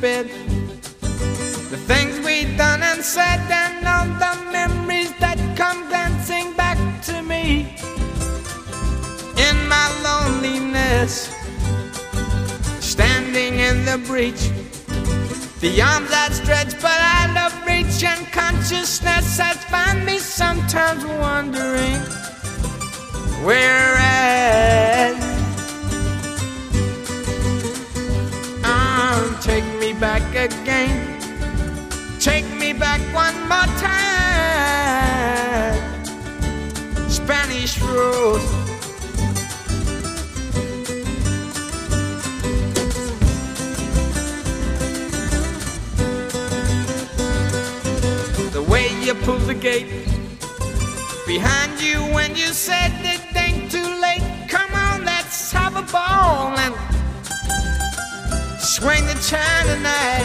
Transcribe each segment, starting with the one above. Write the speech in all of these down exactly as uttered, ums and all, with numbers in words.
stupid. The things we done and said, and all the memories that come dancing back to me in my loneliness, standing in the breach, the arms outstretched but out of reach, and consciousness has found me sometimes wondering where at. Oh, take me back again. Take me back one more time. Spanish Rose. The way you pulled the gate behind you when you said it ain't too late. Come on, let's have a ball and swing the chime tonight.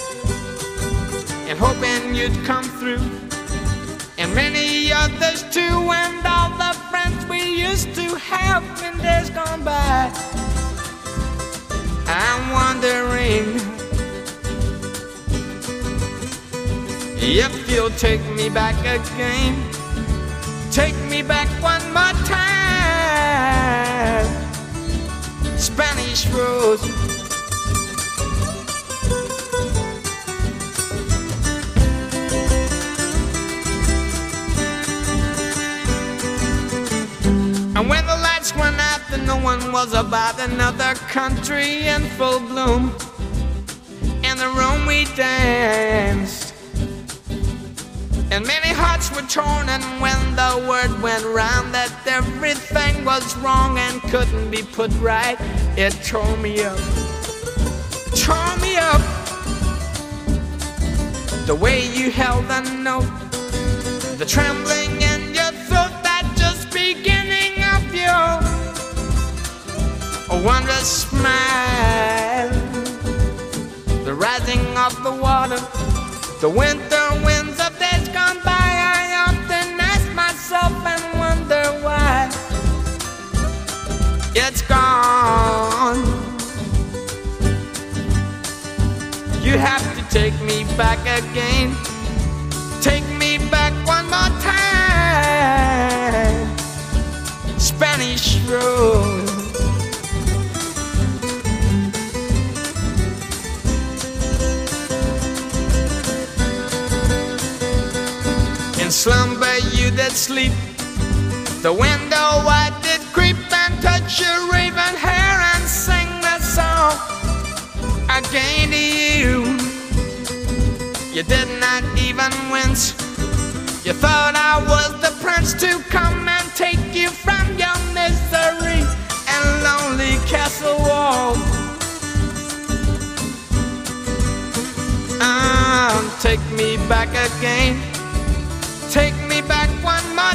And hoping you'd come through, and many others too, and all the friends we used to have in days gone by. I'm wondering if you'll take me back again. Take me back one more time. Spanish Rose. And when the lights went out and no one was about, another country in full bloom, in the room we danced, and many hearts were torn. And when the word went round that everything was wrong and couldn't be put right, it tore me up, tore me up. The way you held the note, the trembling in your throat, that just beginning of your a wondrous smile, the rising of the water, the winter winds of days gone by. I often ask myself and wonder why it's gone. You have to take me back again. Take me back one more time. Spanish Rose. In slumber you did sleep, the window wide did creep, and touch your raven hair and sing the song again to you. You did not even wince. You thought I was the prince to come and take you from your misery and lonely castle walls. Um, take me back again. Take me back one more